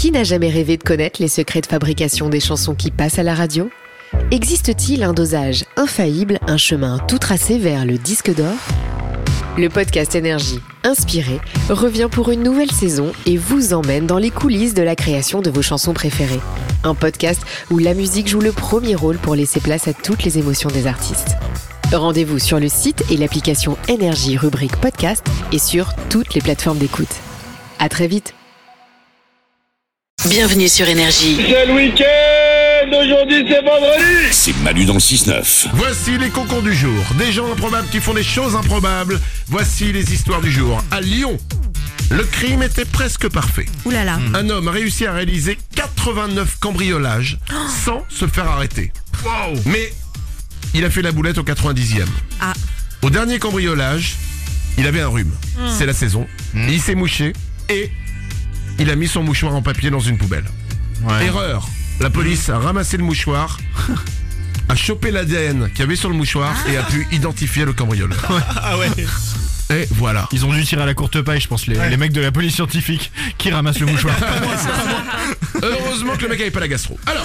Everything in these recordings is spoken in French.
Qui n'a jamais rêvé de connaître les secrets de fabrication des chansons qui passent à la radio ? Existe-t-il un dosage infaillible, un chemin tout tracé vers le disque d'or ? Le podcast Énergie, inspiré, revient pour une nouvelle saison et vous emmène dans les coulisses de la création de vos chansons préférées. Un podcast où la musique joue le premier rôle pour laisser place à toutes les émotions des artistes. Rendez-vous sur le site et l'application Énergie rubrique podcast et sur toutes les plateformes d'écoute. À très vite. Bienvenue sur Énergie. C'est le week-end, aujourd'hui c'est vendredi. C'est Manu dans le 6-9. Voici les concours du jour. Des gens improbables qui font des choses improbables. Voici les histoires du jour. À Lyon, le crime était presque parfait. Ouh là là. Un homme a réussi à réaliser 89 cambriolages sans se faire arrêter. Wow. Mais il a fait la boulette au 90e. Ah. Au dernier cambriolage, il avait un rhume. C'est la saison. Il s'est mouché et il a mis son mouchoir en papier dans une poubelle. Ouais. Erreur. La police a ramassé le mouchoir, a chopé l'ADN qu'il y avait sur le mouchoir et a pu identifier le cambrioleur. Ah ouais. Et voilà. Ils ont dû tirer à la courte paille, je pense, les mecs de la police scientifique qui ramassent le mouchoir. Heureusement que le mec avait pas la gastro. Alors.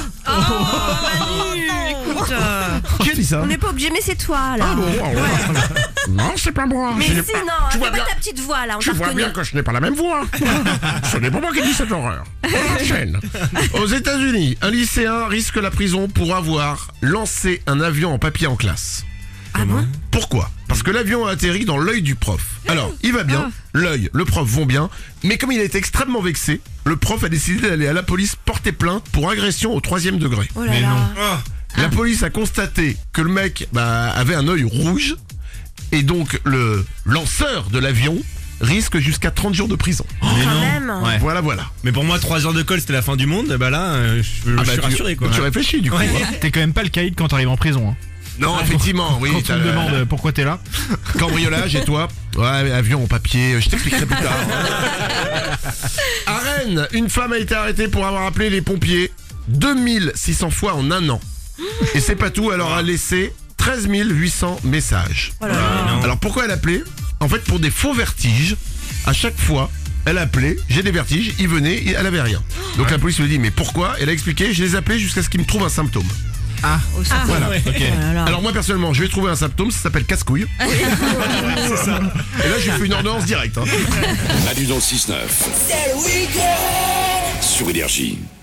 Écoute, Qui a dit ça? on n'est pas obligé, mais c'est toi là. Ah bon, non, c'est pas moi. Mais Je si, n'ai non, pas- tu fais vois pas bien, ta petite voix là, on tu t'a vois reconnu. bien que je n'ai pas la même voix. Ce n'est pas moi qui dis cette horreur. On enchaîne. Aux États-Unis, un lycéen risque la prison pour avoir lancé un avion en papier en classe. Ah bon? Pourquoi? Parce que l'avion a atterri dans l'œil du prof. Alors, il va bien, l'œil, le prof vont bien, mais comme il a été extrêmement vexé, le prof a décidé d'aller à la police porter plainte pour agression au 3e degré. Oh là là. La police a constaté que le mec avait un œil rouge, et donc le lanceur de l'avion risque jusqu'à 30 jours de prison. Quand même. Ouais. Voilà. Mais pour moi, 3 heures de colle, c'était la fin du monde. Bah là, je suis rassuré, quoi. Tu réfléchis du coup. Ouais. Hein. T'es quand même pas le caïd quand t'arrives en prison. Hein. Non, effectivement, oui. Quand tu me demandes pourquoi t'es là. Cambriolage et toi? Ouais, avion en papier, je t'expliquerai plus tard. À Rennes, une femme a été arrêtée pour avoir appelé les pompiers 2600 fois en un an. Et c'est pas tout, elle leur a laissé 13 800 messages. Oh là là. Alors pourquoi elle appelait? En fait, pour des faux vertiges, à chaque fois, elle appelait, j'ai des vertiges, il venait, et elle avait rien. Donc la police lui dit, mais pourquoi? Elle a expliqué, je les appelais jusqu'à ce qu'ils me trouvent un symptôme. Voilà. Ok. Oh là là. Alors moi personnellement, je vais trouver un symptôme, ça s'appelle casse-couille. C'est ça. Et là, j'ai fait une ordonnance directe. Hein. Manu dans le 6-9. C'est le week-end. Sur Énergie.